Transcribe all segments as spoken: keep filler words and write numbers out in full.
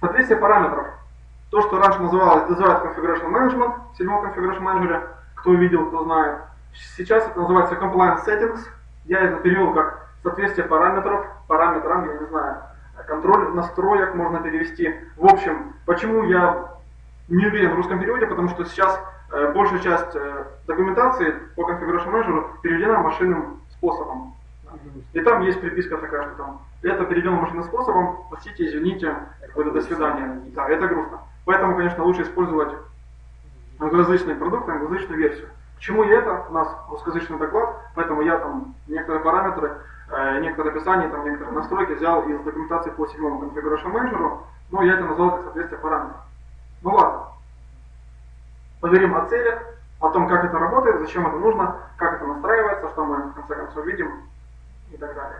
Соответствие параметров. То, что раньше называлось Desired Configuration Management, в седьмом Configuration Manager, кто видел, кто знает. Сейчас это называется Compliance Settings. Я это перевел как соответствие параметров, параметрам, я не знаю, контроль настроек можно перевести. В общем, почему я не уверен в русском переводе, потому что сейчас э, большая часть э, документации по Configuration Manager переведена машинным способом. И там есть приписка такая, что там это переведено машинным способом, простите, извините, до свидания. Да, это грустно. Поэтому, конечно, лучше использовать англоязычный продукт, англоязычную версию. К чему я это? У нас русскоязычный доклад, поэтому я там некоторые параметры, э, некоторые описания, там, некоторые настройки взял из документации по седьмому Configuration Manager, но я это назвал как соответствие параметров. Ну ладно. Поговорим о целях, о том, как это работает, зачем это нужно, как это настраивается, что мы в конце концов видим и так далее.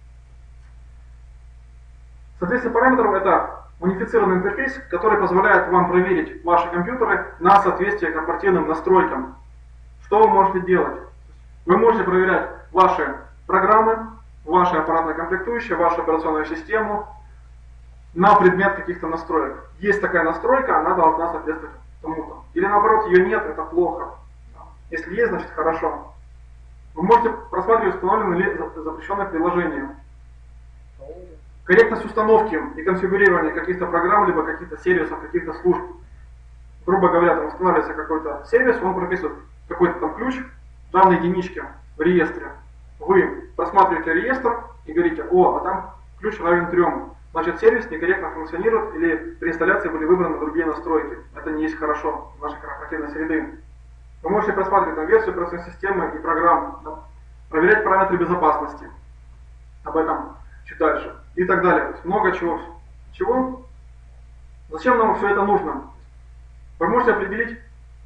Соответствие параметров — это унифицированный интерфейс, который позволяет вам проверить ваши компьютеры на соответствие корпоративным настройкам. Что вы можете делать? Вы можете проверять ваши программы, ваши аппаратные комплектующие, вашу операционную систему на предмет каких-то настроек. Есть такая настройка, она должна соответствовать тому-то. Или наоборот, ее нет, это плохо. Если есть, значит хорошо. Вы можете просматривать, установлены ли запрещенные приложения. Корректность установки и конфигурирования каких-то программ, либо каких-то сервисов, каких-то служб. Грубо говоря, там устанавливается какой-то сервис, он прописывает какой-то там ключ, данной единички в реестре. Вы просматриваете реестр и говорите: о, а там ключ равен трем. Значит, сервис некорректно функционирует или при инсталляции были выбраны другие настройки. Это не есть хорошо в нашей корпоративной среды. Вы можете просматривать там версию операционной системы и программ, да? Проверять параметры безопасности. Об этом чуть дальше. И так далее. То есть много чего. Чего? Зачем нам все это нужно? Вы можете определить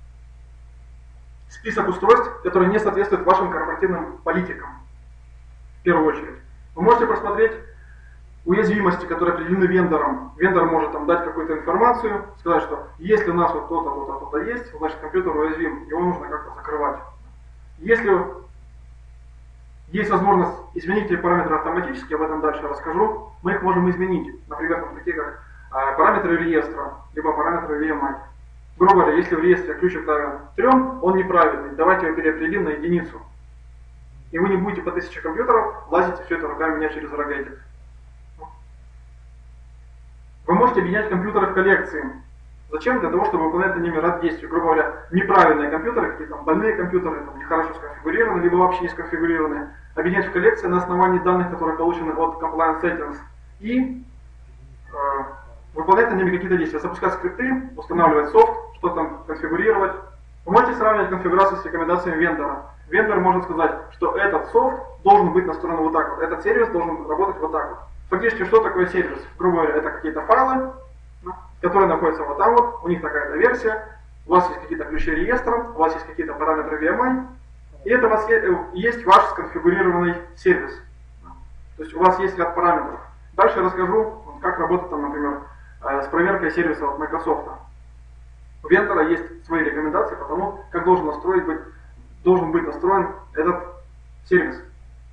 список устройств, которые не соответствуют вашим корпоративным политикам. В первую очередь. Вы можете просмотреть уязвимости, которые определены вендором. Вендор может там дать какую-то информацию, сказать, что если у нас вот то-то, то-то, то-то есть, значит компьютер уязвим, его нужно как-то закрывать. Если есть возможность изменить эти параметры автоматически, об этом дальше расскажу, мы их можем изменить. Например, там, такие как э, параметры реестра, либо параметры ви эм ай. Грубо говоря, если в реестре ключик равен трем, он неправильный, давайте его переопределим на единицу. И вы не будете по тысяче компьютеров лазить все это руками менять через Rogated. Вы можете объединять компьютеры в коллекции. Зачем? Для того, чтобы выполнять на ними ряд действий. Грубо говоря, неправильные компьютеры, какие-то больные компьютеры, там, нехорошо сконфигурированы, либо вообще не сконфигурированы, объединять в коллекции на основании данных, которые получены от Compliance Settings, и э, выполнять на ними какие-то действия. Запускать скрипты, устанавливать софт, что там конфигурировать. Вы можете сравнивать конфигурацию с рекомендациями вендора. Вендор может сказать, что этот софт должен быть настроен вот так вот, этот сервис должен работать вот так вот. Фактически, что такое сервис? Грубо говоря, это какие-то файлы, которые находятся вот там вот, у них такая-то версия, у вас есть какие-то ключи реестра, у вас есть какие-то параметры ви эм ай, и это у вас есть ваш сконфигурированный сервис. То есть у вас есть ряд параметров. Дальше я расскажу, как работать, там, например, с проверкой сервиса от Microsoft. У вендора есть свои рекомендации по тому, как должен, настроить быть, должен быть настроен этот сервис.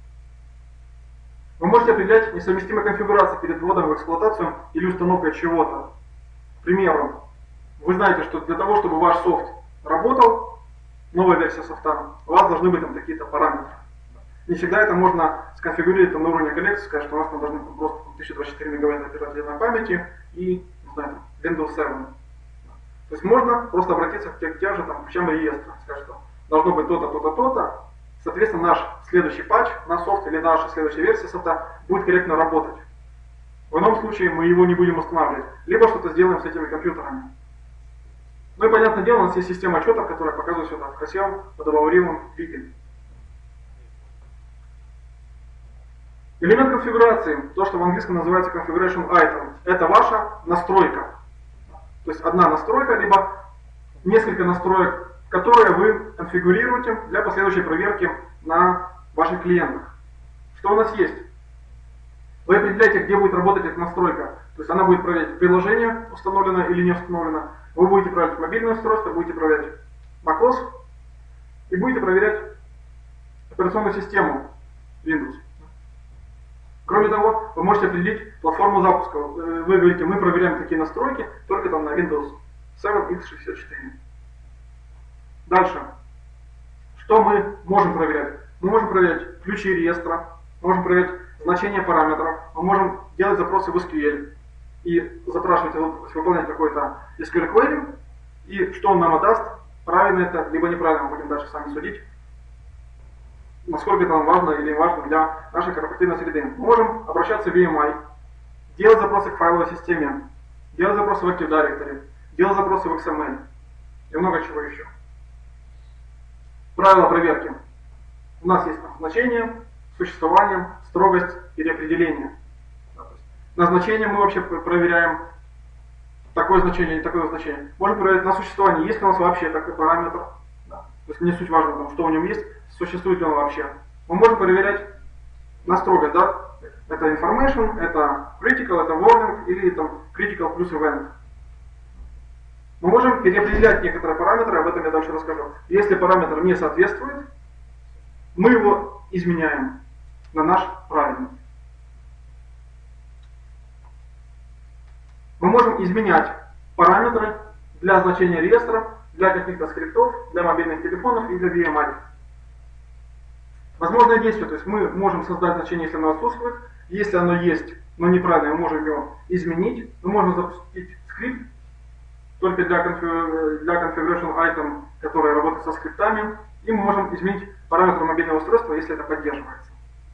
Вы можете определять несовместимые конфигурации перед вводом в эксплуатацию или установкой чего-то. К примеру, вы знаете, что для того, чтобы ваш софт работал, новая версия софта, у вас должны быть там какие-то параметры. Не всегда это можно сконфигурировать там, на уровне коллекции, сказать, что у нас там должны быть просто тысяча двадцать четыре мегабайта оперативной памяти и, не знаю, Windows семь. То есть можно просто обратиться к тем же там, ключам реестра, сказать, что должно быть то-то, то-то, то-то. Соответственно, наш следующий патч на софт или наша следующая версия софта будет корректно работать. В ином случае мы его не будем устанавливать. Либо что-то сделаем с этими компьютерами. Ну и понятное дело, у нас есть система отчетов, которая показывает все это в красивом, подобавливом виде. Элемент конфигурации, то, что в английском называется configuration item, это ваша настройка. То есть одна настройка, либо несколько настроек, которые вы конфигурируете для последующей проверки на ваших клиентах. Что у нас есть? Вы определяете, где будет работать эта настройка. То есть она будет проверять приложение, установлено или не установлено. Вы будете проверять мобильное устройство, будете проверять macOS и будете проверять операционную систему Windows. Кроме того, вы можете определить платформу запуска. Вы говорите, мы проверяем такие настройки только там на Windows семь икс шестьдесят четыре. Дальше. Что мы можем проверять? Мы можем проверять ключи реестра, мы можем проверять значение параметров, мы можем делать запросы в эс кью эль и запрашивать, выполнять какой-то эс кью эль query, и что он нам отдаст, правильно это, либо неправильно, мы будем дальше сами судить, насколько это нам важно или не важно для нашей корпоративной среды. Мы можем обращаться в ви эм ай, делать запросы к файловой системе, делать запросы в Active Directory, делать запросы в икс эм эль и много чего еще. Правила проверки. У нас есть назначение, существование, строгость и определение. Назначение мы вообще проверяем, такое значение или такое значение. Можем проверять на существование, есть ли у нас вообще такой параметр. Да. То есть не суть важно, потому, что у него есть, существует ли он вообще. Мы можем проверять на строгость, да? Это information, это critical, это warning или там critical плюс event. Мы можем переопределять некоторые параметры, об этом я дальше расскажу. Если параметр не соответствует, мы его изменяем на наш правильный. Мы можем изменять параметры для значения реестра, для каких-то скриптов, для мобильных телефонов и для ви эм ай. Возможное действие, то есть мы можем создать значение, если оно отсутствует. Если оно есть, но неправильно, мы можем его изменить. Мы можем запустить скрипт только для, конфиг... для configuration item, который работает со скриптами. И мы можем изменить параметры мобильного устройства, если это поддерживается.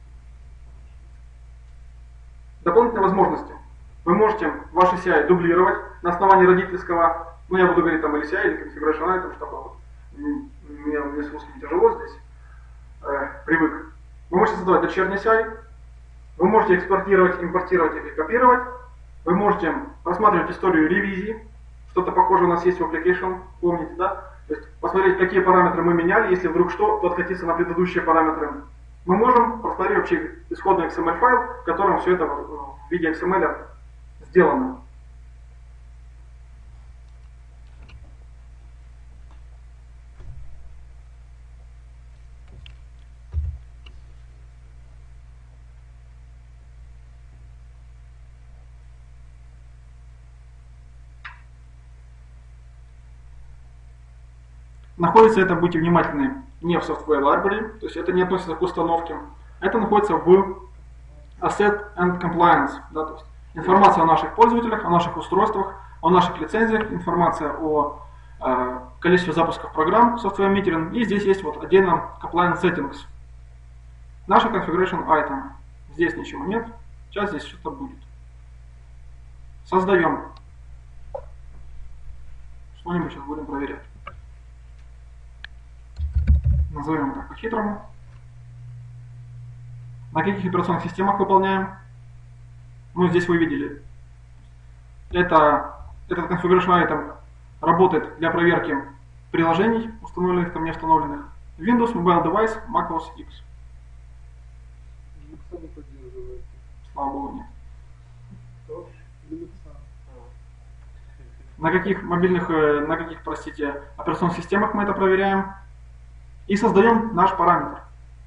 Дополнительные возможности. Вы можете ваши си ай дублировать на основании родительского, ну я буду говорить там или си ай, или configuration item, чтобы вот, мне, мне с русским тяжело здесь, э, привык. Вы можете создавать дочерний си ай, вы можете экспортировать, импортировать или копировать, вы можете просматривать историю ревизии, что-то похожее у нас есть в application, помните, да? То есть посмотреть, какие параметры мы меняли, если вдруг что, то откатиться на предыдущие параметры. Мы можем просмотреть вообще исходный икс эм эль файл, в котором все это в виде икс эм эль сделано. Находится это, будьте внимательны, не в Software Library, то есть это не относится к установке. Это находится в Asset and Compliance. Да, то есть информация о наших пользователях, о наших устройствах, о наших лицензиях, информация о э, количестве запусков программ Software Metering. И здесь есть вот отдельно Compliance Settings. Наша Configuration Item. Здесь ничего нет, сейчас здесь что-то будет. Создаем. Что-нибудь сейчас будем проверять. Назовем это по-хитрому. На каких операционных системах выполняем? Ну, здесь вы видели. Это, этот Configuration Item работает для проверки приложений, установленных там не установленных. Windows, Mobile Device, macOS X. Слава богу, нет. На каких мобильных, на каких, простите, операционных системах мы это проверяем? И создаем наш параметр.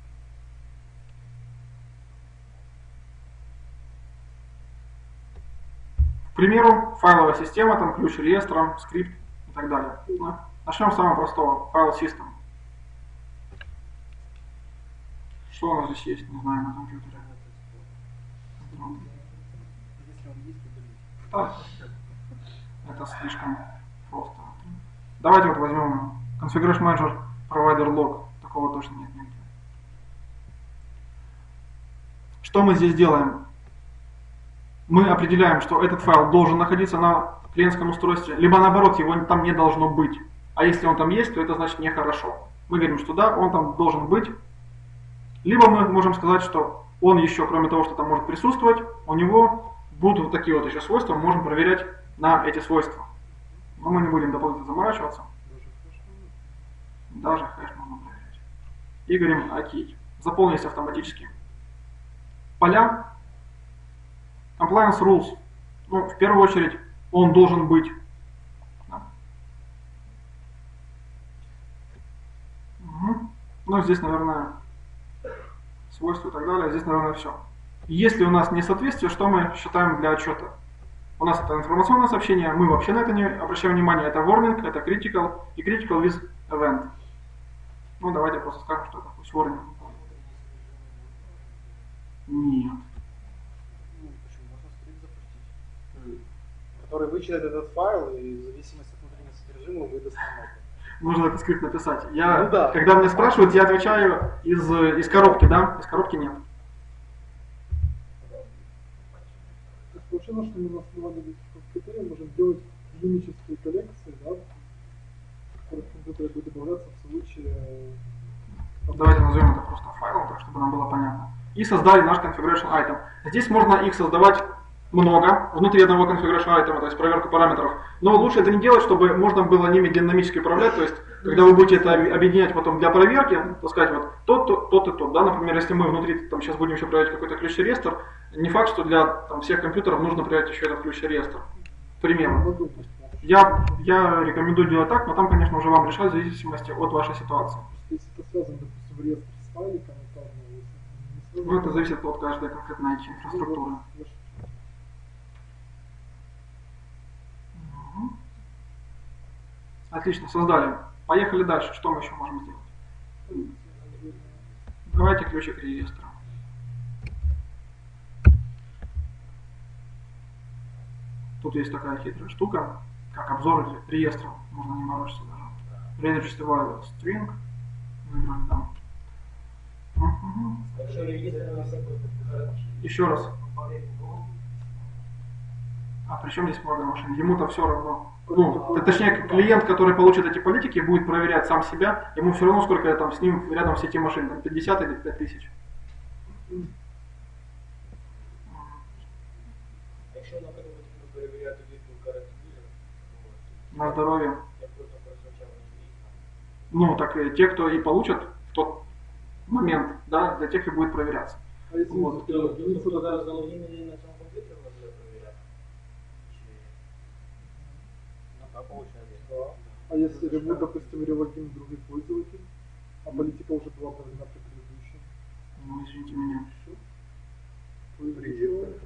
К примеру, файловая система, там ключ реестра, скрипт и так далее. Начнем с самого простого. Файл System. Что у нас здесь есть, не знаю, на компьютере. Да. Это слишком просто. Давайте вот возьмем Configuration Manager Provider Log. Такого точно нет нигде. Что мы здесь делаем? Мы определяем, что этот файл должен находиться на клиентском устройстве, либо наоборот, его там не должно быть. А если он там есть, то это значит нехорошо. Мы говорим, что да, он там должен быть. Либо мы можем сказать, что он еще, кроме того, что там может присутствовать, у него будут вот такие вот еще свойства, мы можем проверять на эти свойства. Но мы не будем дополнительно заморачиваться. Даже хэш можно проверять. И говорим ОК. Заполнить автоматически. Поля. Compliance rules. Ну, в первую очередь, он должен быть. Да. Угу. Ну, здесь, наверное, свойства и так далее. Здесь, наверное, все. Если у нас несоответствие, что мы считаем для отчета? У нас это информационное сообщение, мы вообще на это не обращаем внимания. Это warning, это critical и critical with event. Ну, давайте просто скажем, что это пусть warning. Нет. Ну, почему? Можно скрипт запустить, который вычитает этот файл и в зависимости от внутреннего содержимого выдаст нам это. Нужно этот скрипт написать. Я, Ну да. Когда меня спрашивают, я отвечаю из, из коробки, да? Из коробки нет. То есть получилось, что мы на основании этих критериев можем делать юнические коллекции, да, которые будут добавляться в случае... Давайте назовем это просто файлом, так чтобы нам было понятно. И создали наш configuration item. Здесь можно их создавать много внутри одного configuration item, то есть проверка параметров. Но лучше это не делать, чтобы можно было ними динамически управлять. То есть, когда вы будете это объединять потом для проверки, то сказать вот тот, тот, тот и тот. Да? Например, если мы внутри там, сейчас будем еще проверять какой-то ключ-реестр, не факт, что для там, всех компьютеров нужно проверять еще этот ключ-реестр. К примеру. Я, я рекомендую делать так, но там, конечно, уже вам решать в зависимости от вашей ситуации. Если это связано, допустим, реестр с файликом, то не Ну, это зависит от каждой конкретной инфраструктуры. Угу. Отлично, создали. Поехали дальше. Что мы еще можем сделать? Давайте ключик реестра. Тут есть такая хитрая штука, как обзор реестра. Можно не морочиться даже. Register while string. Выбрали там. Угу. Еще раз. А при чем здесь много машин? Ему-то все равно. Ну, точнее, клиент, который получит эти политики, будет проверять сам себя. Ему все равно, сколько там с ним рядом в сети машин. Там пятьдесят или пять тысяч. На здоровье. Ну, так и те, кто и получат в тот момент, да, для тех и будет проверяться. А если Вот. единицу А если ремонт, допустим, релогин другой пользователь, а политика уже была проведена при предыдущем? Ну, извините меня. Привет.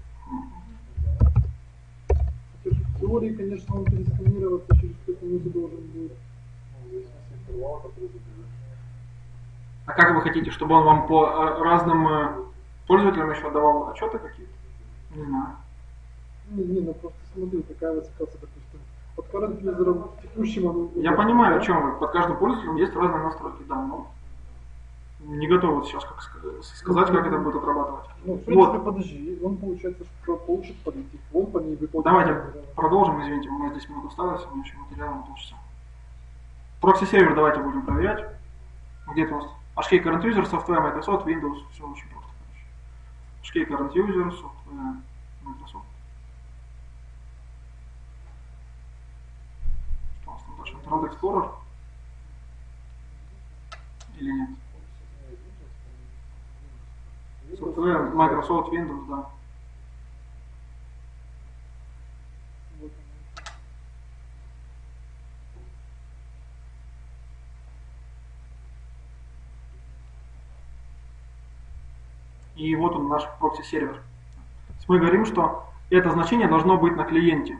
Хотя в теории, конечно, он пересканироваться через пять минут должен будет. Ну, в зависимости от интервала, который заберет. А как вы хотите, чтобы он вам по э, разным э, пользователям еще давал отчеты какие-то? Не знаю. Не, не, ну просто смотри, такая вот ситуация, допустим. Под current user текущим он... Я понимаю, о чем вы. Под каждым пользователем есть разные настройки, да, но не готов вот сейчас как сказать, как это будет отрабатывать. Ну, в принципе, Вот. подожди, он получается, что получит политик, он по ней выполняет. Давайте продолжим, извините, у нас здесь минут осталось, у меня еще материала на полчаса. Прокси-сервер давайте будем проверять. Где-то у нас эйч кей current user, software, Microsoft, Windows, все очень просто. эйч кей current user, software, Microsoft. Что у нас там дальше? Internet Explorer? Или нет? Software, Microsoft, Windows, да. И вот он наш прокси-сервер. Мы говорим, что это значение должно быть на клиенте.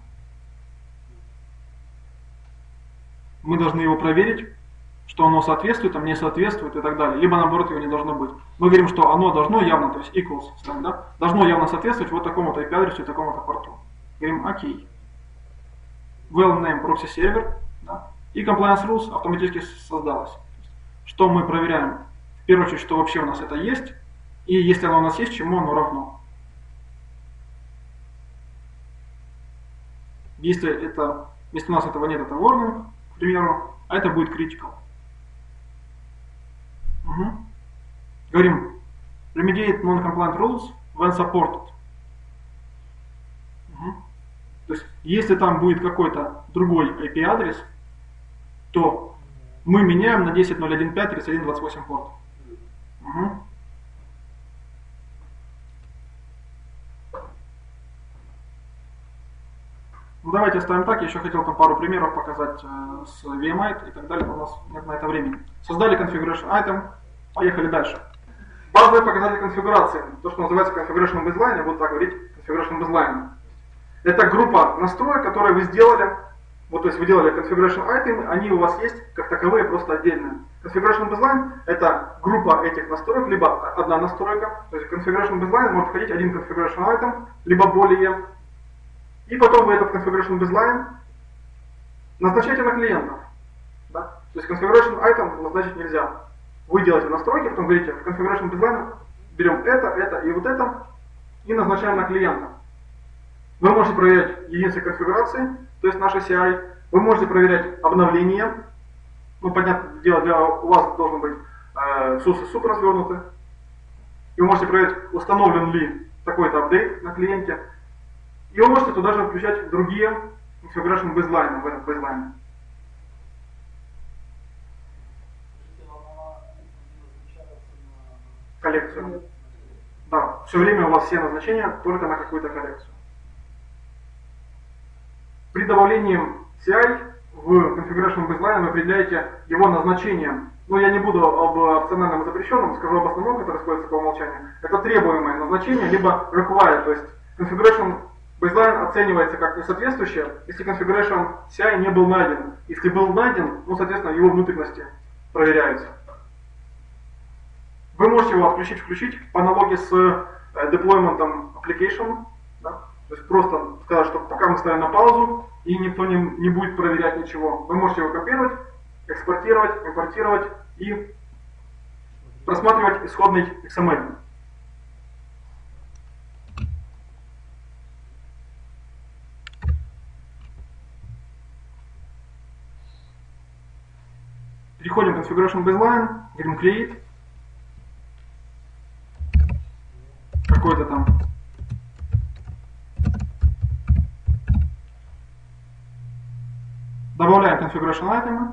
Мы должны его проверить, что оно соответствует, а не соответствует и так далее. Либо наоборот его не должно быть. Мы говорим, что оно должно явно, то есть equals, да, должно явно соответствовать вот такому-то ай пи адресу и такому-то порту. Говорим окей. Well name proxy server, да, и compliance rules автоматически создалось. Что мы проверяем? В первую очередь, что вообще у нас это есть. И если оно у нас есть, чему оно равно. Если, это, если у нас этого нет, это warning, к примеру, а это будет critical. Угу. Говорим, remediate non-compliant rules when supported. Угу. То есть, если там будет какой-то другой ай пи адрес, то мы меняем на десять ноль один пять тридцать один двадцать восемь порт. Угу. Ну, давайте оставим так. Я еще хотел там пару примеров показать э, с ви эм ай и так далее, но у нас нет на это времени. Создали configuration item, поехали дальше. Базовый показатель конфигурации, то, что называется configuration baseline, я буду так говорить, configuration baseline. Это группа настроек, которые вы сделали, вот то есть вы делали configuration item, они у вас есть как таковые, просто отдельные. Configuration baseline это группа этих настроек, либо одна настройка, то есть configuration baseline может входить один configuration item, либо более. И потом вы этот configuration baseline назначаете на клиентов. Да? То есть configuration item назначить нельзя. Вы делаете настройки, потом говорите, в configuration baseline берем это, это и вот это, и назначаем на клиента. Вы можете проверять единицы конфигурации, то есть наши си ай. Вы можете проверять обновления. Ну, понятное дело, для у вас должен быть э, сус и суп развернуты. И вы можете проверять, установлен ли такой-то апдейт на клиенте. И вы можете туда же включать другие configuration baseline в этот baseline. Коллекцию. Да, все время у вас все назначения только на какую-то коллекцию. При добавлении си ай в configuration baseline вы определяете его назначение. Но я не буду об опциональном и запрещенном, скажу об основном, который используется по умолчанию. Это требуемое назначение, либо required. То есть configuration baseline оценивается как несоответствующее, если configuration си ай не был найден. Если был найден, ну, соответственно, его внутренности проверяются. Вы можете его отключить-включить по аналогии с deployment application. Да? То есть просто сказать, что пока мы ставим на паузу, и никто не, не будет проверять ничего. Вы можете его копировать, экспортировать, импортировать и просматривать исходный икс эм эль. Переходим к configuration baseline, говорим create. Какой-то там добавляем configuration item,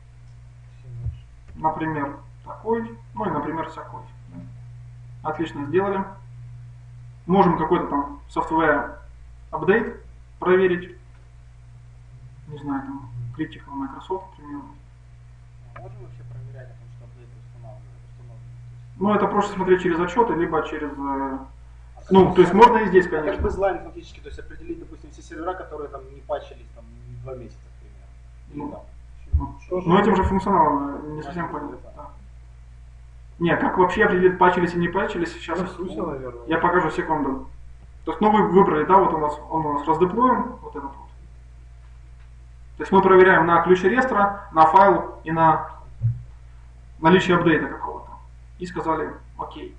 например, такой, ну и, например, всякой. Отлично сделали. Можем какой-то там software update проверить. Не знаю, там, Critical Microsoft, примерно. Можем вообще проверять, потому что апдейты установлены? Ну, это просто смотреть через отчеты, либо через... Ну, то есть можно и здесь, Как конечно. бейзлайн фактически, то есть определить, допустим, все сервера, которые там не патчились там два месяца, к примеру. Или Ну, там. Ну, но этим же функционалом не совсем понятно. Да. Не, как вообще определить, патчились и не патчились, сейчас Ресурсы, наверное. я покажу, секунду. То есть, ну вы выбрали, да, вот у нас, он у нас раздеплоен, вот этот вот. То есть мы проверяем на ключ реестра, на файл и на наличие апдейта какого-то. И сказали окей.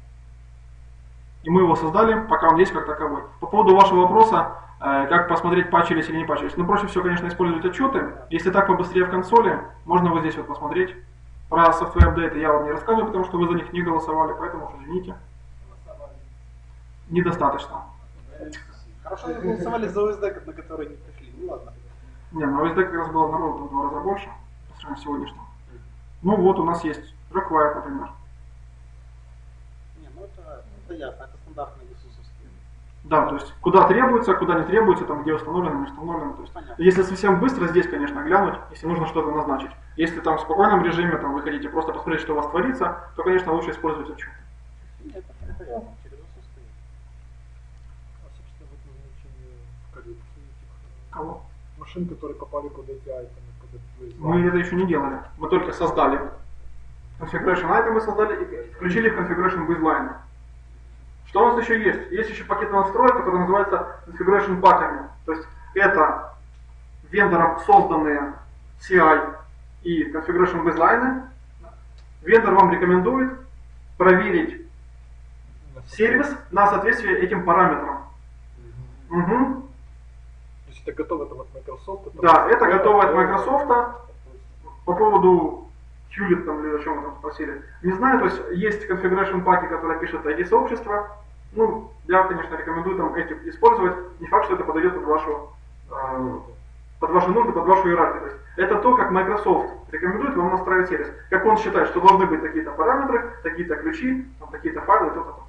И мы его создали, пока он есть как таковой. По поводу вашего вопроса, э, как посмотреть, патчились или не патчились. Ну, проще всего, конечно, использовать отчеты. Если так побыстрее в консоли, можно вот здесь вот посмотреть. Про software апдейты я вам не рассказываю, потому что вы за них не голосовали, поэтому уж извините. Недостаточно. Хорошо, мы голосовали за о эс ди, на который не пришли. Ну ладно. Не, на о эс ди как раз было народу в два раза больше, по сравнению с сегодняшним. Ну вот, у нас есть required, например. Не, ну это, это ясно, это стандартные государственные. Да, то есть куда требуется, куда не требуется, там где установлено, не установлено. То есть, Понятно. если совсем быстро, здесь, конечно, глянуть, если нужно что-то назначить. Если там в спокойном режиме там, вы хотите просто посмотреть, что у вас творится, то, конечно, лучше использовать отчет. Нет, это ясно, через отсутствие. А, собственно, вот назначение в коллекции этих э, Кого? машин, которые попали под эти айтемы, под этот Мы это еще не делали. Мы только создали. Configuration item мы создали и включили в configuration baseline. Что у нас еще есть? Есть еще пакеты настроек, которые называются configuration паками. То есть это вендором созданные си ай и configuration baseline. Вендор вам рекомендует проверить сервис на соответствие этим параметрам. Угу. То есть это готово там от Microsoft? Это Да, это готово от Microsoft. По поводу Hewlett там или о чем вы там спросили. Не знаю, то есть есть configuration паки, которые пишут ай ди-сообщества. Ну, я, конечно, рекомендую там эти использовать. Не факт, что это подойдет под вашу, э, под ваши нужды, под вашу иерархию. То есть это то, как Microsoft рекомендует вам настраивать сервис. Как он считает, что должны быть такие-то параметры, такие-то ключи, там, такие-то файлы, то-то.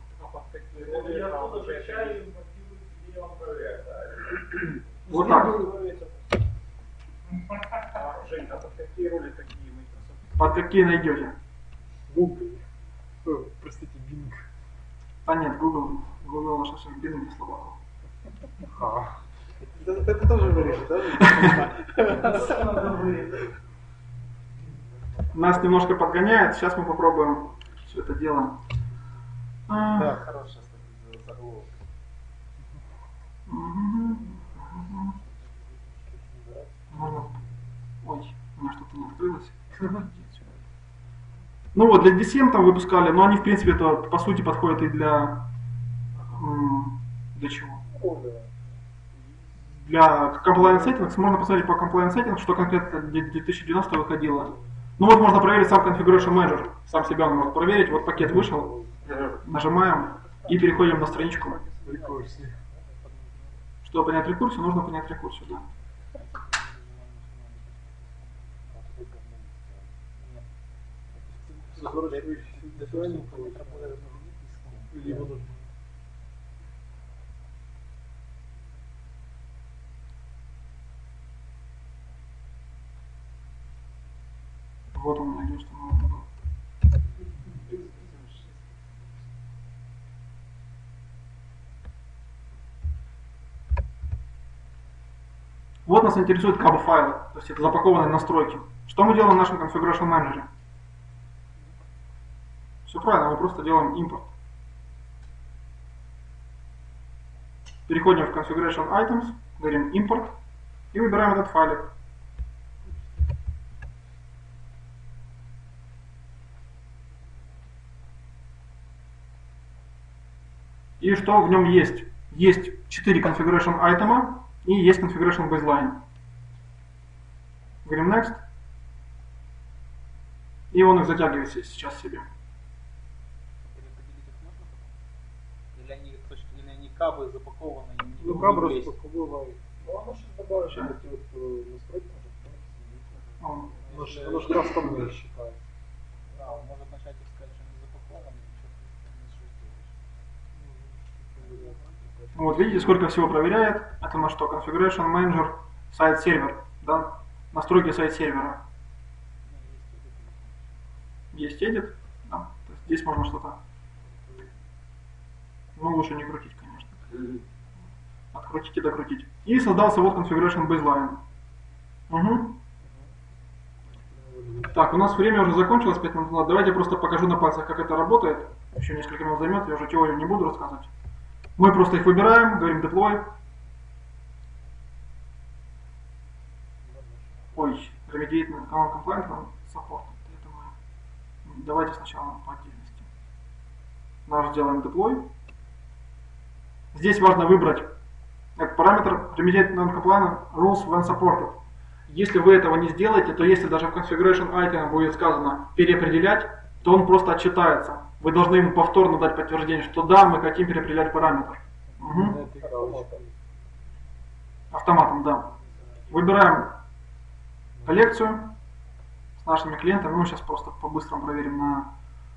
Вот так. Жень, а под какие роли такие Microsoft? Под какие найдете? Google. Э, Простите, А нет, Google, Google наш совсем бедный для слабаков. А. Это, это тоже вырежет, да? Нас немножко подгоняет, сейчас мы попробуем все это дело. Да, хорошая статья заголовок. Ой, у меня что-то не открылось. Ну вот, для ди си эм там выпускали, но они, в принципе, это по сути подходят и для... Для чего? Для Compliance Settings. Можно посмотреть по Compliance Settings, что конкретно в две тысячи девяносто выходило. Ну вот, можно проверить сам Configuration Manager. Сам себя он может проверить. Вот пакет вышел. Нажимаем и переходим на страничку. Рекурсии. Чтобы понять рекурсию, нужно понять рекурсию, да. Вот он найдет, что нужно было. Вот нас интересует каб файлы, то есть это запакованные настройки. Что мы делаем в нашем Configuration Manager? Все правильно, мы просто делаем импорт. Переходим в Configuration Items, говорим импорт и выбираем этот файлик. И что в нем есть? Есть четыре Configuration Item и есть Configuration Baseline. Говорим Next. И он их затягивает сейчас себе. Или они, или они кабы запакованы? Ну, кабы распаковывают. Ну, оно сейчас добавит эти вот настройки. Оно же кастомные считается. Да, он может начать искать, что они запакованы, и что-то не сделаешь. Вот видите, сколько всего проверяет. Это на что? Configuration Manager, сайт-сервер. Да? Настройки сайт-сервера. Есть edit. Да. То есть здесь можно что-то. Ну, лучше не крутить, конечно. Открутить и докрутить. И создался вот Configuration Baseline. Угу. Так, у нас время уже закончилось, пять минут назад. Давайте я просто покажу на пальцах, как это работает. Еще несколько минут займет, я уже теорию не буду рассказывать. Мы просто их выбираем, говорим deploy. Ой, remediate non-compliant support. Это мы... Давайте сначала по отдельности. Наш сделаем deploy. Здесь важно выбрать этот параметр remediate non-compliant rules when supported. Если вы этого не сделаете, то если даже в configuration item будет сказано переопределять, то он просто отчитается. Вы должны ему повторно дать подтверждение, что да, мы хотим переопределять параметр. Угу. Автоматом, да. Выбираем коллекцию с нашими клиентами. Ну, сейчас просто по-быстрому проверим на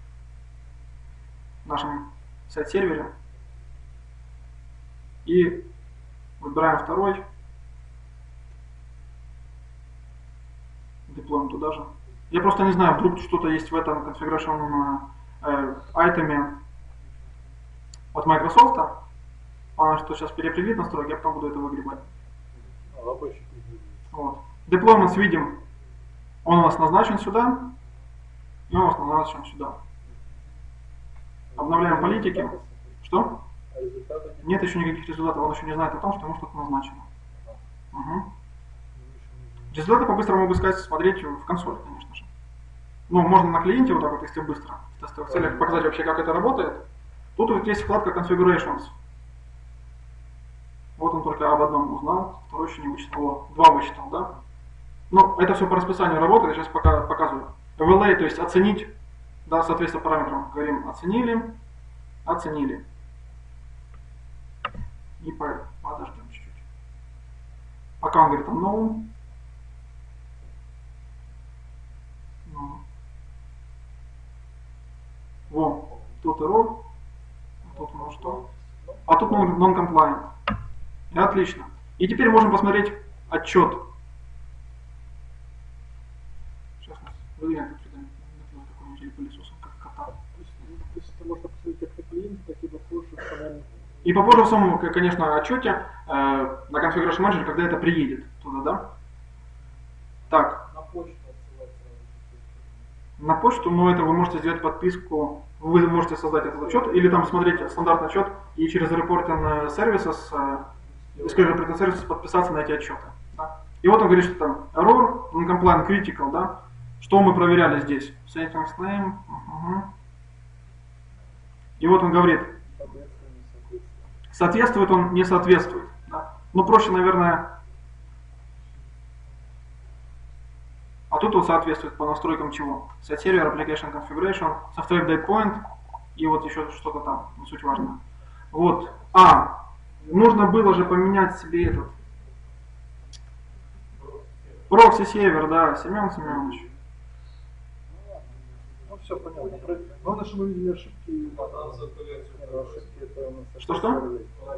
нашем сайт-сервере. И выбираем второй. Деплоим туда же. Я просто не знаю, вдруг что-то есть в этом configuration э, айтеме от Microsoft. Она что сейчас переопределит настройки, я потом буду это выгребать. Вот. Deployments видим, он у нас назначен сюда, и он у нас назначен сюда. Обновляем политики. Что? Нет еще никаких результатов, он еще не знает о том, что ему что-то назначено. Угу. Результаты по-быстрому могу сказать, смотреть в консоли, конечно же. Ну, можно на клиенте вот так вот, если быстро, в тестовых целях показать вообще, как это работает. Тут вот есть вкладка Configurations. Вот он только об одном узнал, второй еще не вычитал. О, два вычитал, да? Ну, это все по расписанию работает, я сейчас пока показываю. эв эл эй, то есть оценить, да, соответственно параметрам. Говорим, оценили, оценили. И подождем чуть-чуть. Пока он говорит unknown. Ну. Во, тут error, а тут ну что? А тут non-compliant. И отлично. И теперь можем посмотреть отчет. Сейчас мы выглянем отсюда, какой-нибудь пылесосом, как кота. То есть это можно посмотреть, как сплинт, так и попозже в самом... И попозже в самом, конечно, отчете э, на Configuration Manager, когда это приедет туда, да? Так. На почту отсылать сразу. На почту, но это вы можете сделать подписку, вы можете создать этот отчет, или там смотреть стандартный отчет и через Reporting Services, э, скажем, Reporting Services подписаться на эти отчеты. Да? И вот он говорит, что там error, non-compliant critical, да? Что мы проверяли здесь? Settings name. Угу. И вот он говорит, соответствует он, не соответствует. Да? Ну, проще, наверное... А тут он соответствует по настройкам чего? Set Server, Application Configuration, Software Update Point и вот еще что-то там, не суть важно. Вот. А, нужно было же поменять себе этот Proxy сервер, да, Семен Семенович. Ну все понятно. Главное, что мы видели ошибки. Что-что?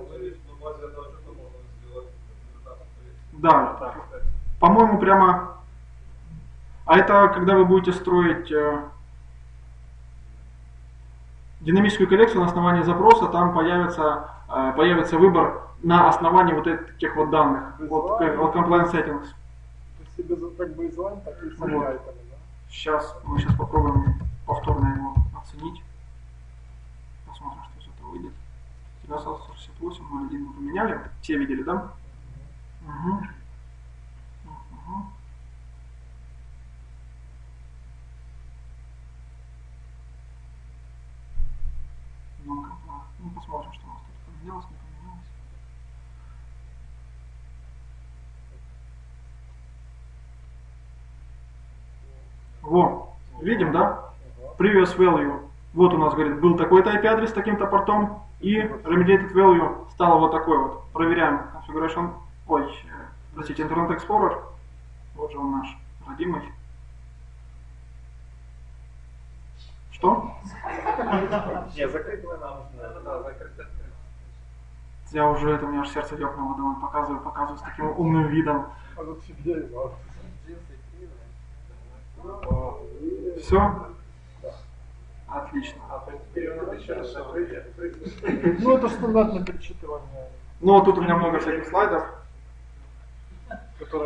Да. По-моему, прямо... А это когда вы будете строить э, динамическую коллекцию на основании запроса, там появится, э, появится выбор на основании вот этих вот данных. Вот, вот Compliance Settings. То есть без, как бейзлайн, так и сами Вот. айтемы, да? Сейчас мы сейчас попробуем повторно его оценить. Посмотрим, что из этого выйдет. сто шестьдесят восемь ноль один мы поменяли. Все видели, да? Угу. Угу. Ну, ну, посмотрим, что у нас тут поменялось, не поменялось. Во, видим, да? Previous value. Вот у нас, говорит, был такой-то ай пи-адрес с таким-то портом, и remediated value стало вот такой вот. Проверяем configuration, ой, простите, Internet Explorer. Вот же он наш родимый. Что? Не, закрыть нам нужно. Я уже, это у меня аж сердце ёкнуло, да он показываю, показываю с таким умным видом. А вот фигня и ладно. Все? Отлично. Ну это стандартное перечитывание. Ну, тут у меня много всяких слайдов.